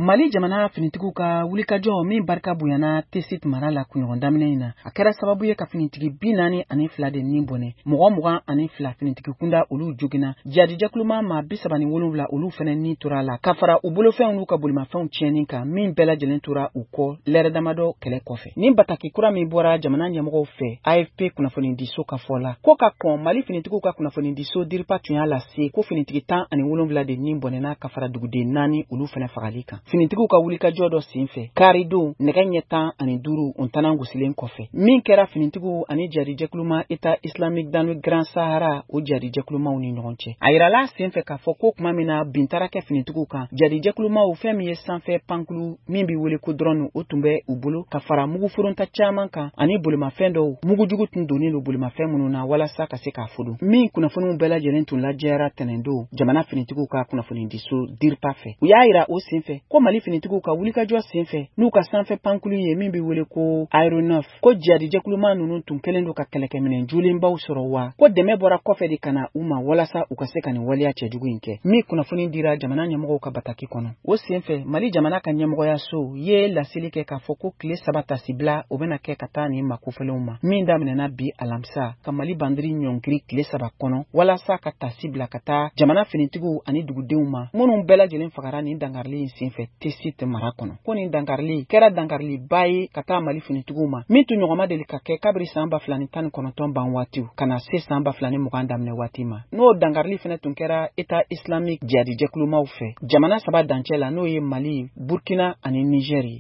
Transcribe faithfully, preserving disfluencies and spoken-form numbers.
Mali jamana finitigiw ka wulikajɔ min barika bonyana Tesit mara la kunɲɔgɔn daminɛ in na a kɛra sababu ye ka finitigi bi naani ani fila de nin bɔnɛ mɔgɔ mugan ani fila finitigi kunda olu jogina jadijɛkuluma ma bi saba ni wolonwula olu fɛnɛ ni tora la ka fara u bolofɛnw n'u ka bolimafɛnw tiɲɛni kan min bɛɛ lajɛlen tora u kɔ lɛrɛ damadɔ kɛlɛ kɔfɛ ni bataki kura min bɔra jamana ɲɛmɔgɔw fɛ A F P kunnafoni diso ka fɔ la ko ka kɔn Mali finitigiw ka kunnafoni diso diripa tun y'a lase ko finitigi tan ani wolonwula de nin bɔnɛna ka fara duguden naani olu fɛnɛ fagali kan finitigiw ka wulikajɔ dɔ senfɛ karidon nɛgɛ ɲɛ tan ani duuru untanan gosilen kɔfɛ min kɛra finitigiw ani jadijɛkuluma État islamique dans le Grand Sahara o jadijɛkulumaw ni ɲɔgɔn cɛ a yirala senfɛ k'a fɔ ko kuma min na bintara kɛ finitigiw kan jadijɛkulumaw fɛn min ye sanfɛ pankulu min bi wele ko drone o tun bɛ u bolo ka fara mugu foronta caman kan ani bolimafɛn dɔw mugujugu tun donnen don bolimafɛn minnu na walasa ka se k'a fodo min kunnafoniw bɛɛ lajɛlen tun lajɛra tɛnɛndon jamana finitigiw ka kunnafoni diso diripa fɛ u y'a yira o senfɛ ko Mali finitigiw ka wulikajɔ senfɛ n'u ka sanfɛ pankulu ye min bi wele ko aéronef ko jadijɛkuluma ninnu tun kelen don ka kɛlɛkɛminɛ julenbaw sɔrɔ wa ko dɛmɛ bɔra kɔfɛ de kana u ma walasa u ka se ka nin waleya cɛjugu in kɛ min kunnafoni dira jamana ɲɛmɔgɔw ka bataki kɔnɔ o senfɛ Mali jamana ka ɲɛmɔgɔya so ye laseli kɛ k'a fɔ ko tile saba tasibila o bɛna kɛ ka taa nin makofɛlenw ma min daminɛna bi alamisa ka Mali bandiri ɲɔngiri tile saba kɔnɔ walasa ka tasi bila ka taa jamana finitigiw ani dugudenw ma minnu bɛɛ lajɛlen fagara nin dangarili in senfɛ Tesit mara kɔnɔ ko nin dangarili kɛra dangariliba ye ka taa Mali finitigiw ma min tun ɲɔgɔnma deli ka kɛ kabiri san ba fila ni tan ni kɔnɔntɔn ban waatiw ka na se san ba fila ni mugan daminɛ waati ma n'o dangarili fɛnɛ tun kɛra État islamique jadijɛkulumaw fɛ jamana saba dancɛ la n'o ye Mali Burkina ani Niger